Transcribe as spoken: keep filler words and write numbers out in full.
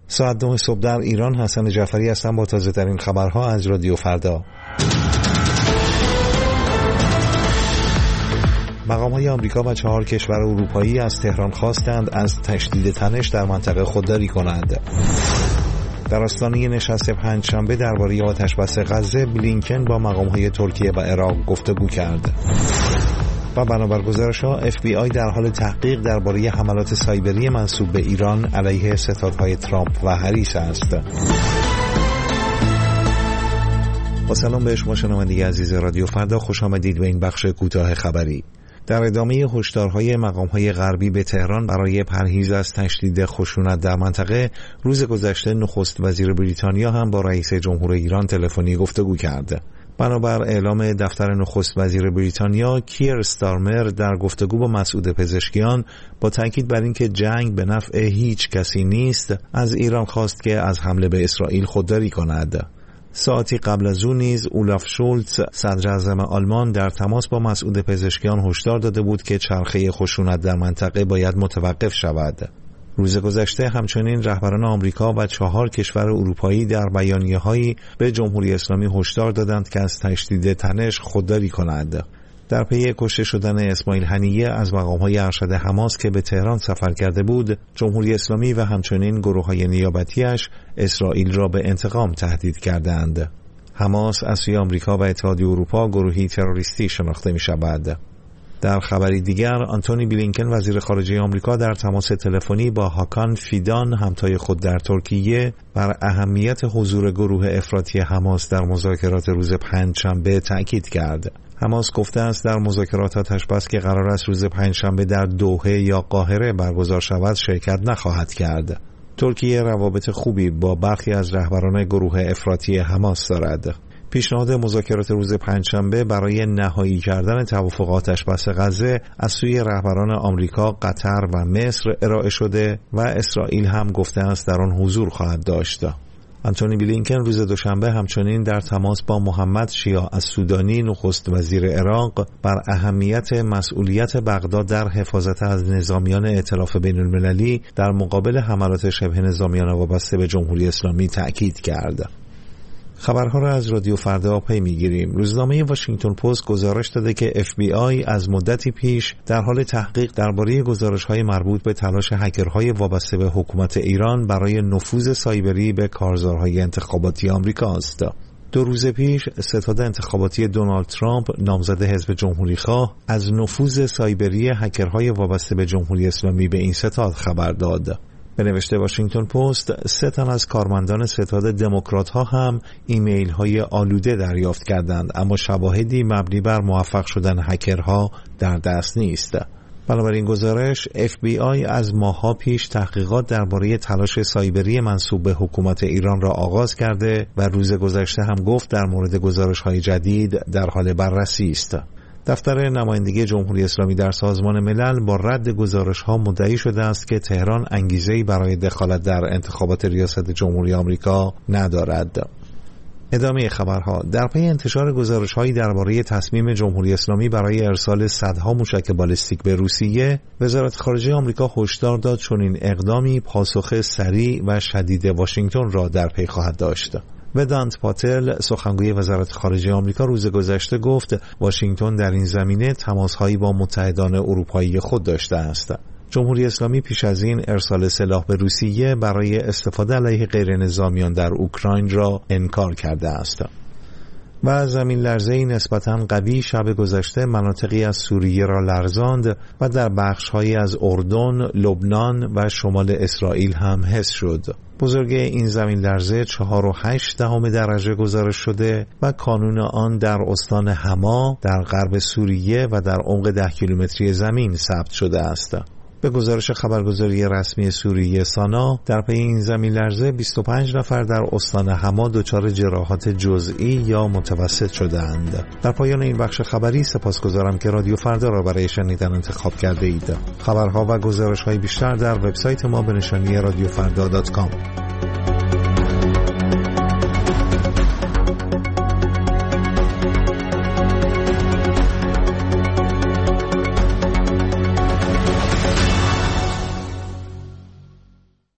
ساعت نه صبح در ایران. حسن جعفری هستم با تازه ترین خبرها از رادیو فردا. مقام‌های آمریکا و چهار کشور اروپایی از تهران خواستند از تشدید تنش در منطقه خودداری کنند. در آستانه نشست پنجشنبه درباره آتش‌بس غزه، بلینکن با مقام‌های ترکیه و عراق گفتگو کرد. و بنابر گزارش‌ها اف بی آی در حال تحقیق درباره حملات سایبری منسوب به ایران علیه ستادهای ترامپ و هریس است. با سلام به شما شنوندگان عزیز رادیو فردا، خوش آمدید به این بخش کوتاه خبری. در ادامه هشدارهای مقام‌های غربی به تهران برای پرهیز از تشدید خشونت در منطقه، روز گذشته نخست وزیر بریتانیا هم با رئیس جمهور ایران تلفنی گفتگو کرد. بنابر اعلام دفتر نخست وزیر بریتانیا، کیر استارمر در گفتگو با مسعود پزشکیان با تاکید بر اینکه جنگ به نفع هیچ کسی نیست، از ایران خواست که از حمله به اسرائیل خودداری کند. ساعتی قبل از او نیز اولاف شولتز صدر اعظم آلمان در تماس با مسعود پزشکیان هشدار داده بود که چرخه خشونت در منطقه باید متوقف شود. روز گذشته همچنین رهبران آمریکا و چهار کشور اروپایی در بیانیه‌هایی به جمهوری اسلامی هشدار دادند که از تشدید تنش خودداری کند. در پی کشته شدن اسماعیل هنیه از مقام‌های ارشد حماس که به تهران سفر کرده بود، جمهوری اسلامی و همچنین گروه‌های نیابتی‌اش اسرائیل را به انتقام تهدید کردند. حماس از سوی آمریکا و اتحادیه اروپا گروهی تروریستی شناخته می‌شود. در خبری دیگر، آنتونی بلینکن وزیر خارجه آمریکا در تماس تلفنی با هاکان فیدان همتای خود در ترکیه بر اهمیت حضور گروه افراطی حماس در مذاکرات روز پنجشنبه تأکید کرد. حماس گفته است در مذاکرات آتش‌بس که قرار است روز پنجشنبه در دوحه یا قاهره برگزار شود شرکت نخواهد کرد. ترکیه روابط خوبی با برخی از رهبران گروه افراطی حماس دارد. پیشنهاد مذاکرات روز پنجشنبه برای نهایی کردن توافق آتش‌بس غزه از سوی رهبران آمریکا، قطر و مصر ارائه شده و اسرائیل هم گفته است در آن حضور خواهد داشت. آنتونی بلینکن روز دوشنبه همچنین در تماس با محمد شیاع السودانی نخست وزیر عراق بر اهمیت مسئولیت بغداد در حفاظت از نظامیان ائتلاف بین‌المللی در مقابل حملات شبه نظامیان وابسته به جمهوری اسلامی تأکید کرد. خبرها را از رادیو فردا پی میگیریم. روزنامه واشنگتن پست گزارش داده که اف بی آی از مدتی پیش در حال تحقیق درباره گزارش‌های مربوط به تلاش هکرهای وابسته به حکومت ایران برای نفوذ سایبری به کارزارهای انتخاباتی آمریکا است. دو روز پیش ستاد انتخاباتی دونالد ترامپ نامزد حزب جمهوری‌خواه از نفوذ سایبری هکرهای وابسته به جمهوری اسلامی به این ستاد خبر داد. به نوشته واشنگتن پست، سه تن از کارمندان ستاد دموکرات ها هم ایمیل های آلوده دریافت کردند، اما شواهدی مبنی بر موفق شدن هکرها در دست نیست. بنابراین گزارش، اف بی آی از ماه‌ها پیش تحقیقات درباره تلاش سایبری منسوب به حکومت ایران را آغاز کرده و روز گذشته هم گفت در مورد گزارش‌های جدید در حال بررسی است. دفتر نمایندگی جمهوری اسلامی در سازمان ملل با رد گزارش‌ها مدعی شده است که تهران انگیزه‌ای برای دخالت در انتخابات ریاست جمهوری آمریکا ندارد. ادامه خبرها. در پی انتشار گزارش‌هایی درباره تصمیم جمهوری اسلامی برای ارسال صدها موشک بالستیک به روسیه، وزارت خارجه آمریکا هشدار داد چنین اقدامی پاسخ سریع و شدید واشنگتن را در پی خواهد داشت. ودانت پاتل، سخنگوی وزارت خارجه آمریکا، روز گذشته گفت واشنگتن در این زمینه تماس‌هایی با متحدان اروپایی خود داشته است. جمهوری اسلامی پیش از این ارسال سلاح به روسیه برای استفاده علیه غیر نظامیان در اوکراین را انکار کرده است. و زمین لرزه‌ای نسبتاً قوی شب گذشته مناطقی از سوریه را لرزاند و در بخش‌هایی از اردن، لبنان و شمال اسرائیل هم حس شد. بزرگی این زمین لرزه چهار و هشت دهم درجه گزارش شده و کانون آن در استان حما در غرب سوریه و در عمق ده کیلومتری زمین ثبت شده است. به گزارش خبرگزاری رسمی سوریه سانا، در پی این زمین لرزه بیست و پنج نفر در استان حما دچار جراحات جزئی یا متوسط شده‌اند. در پایان این بخش خبری سپاسگزارم که رادیو فردا را برای شنیدن انتخاب کرده اید. خبرها و گزارش‌های بیشتر در وبسایت ما به نشانی رادیو فردا دات کام.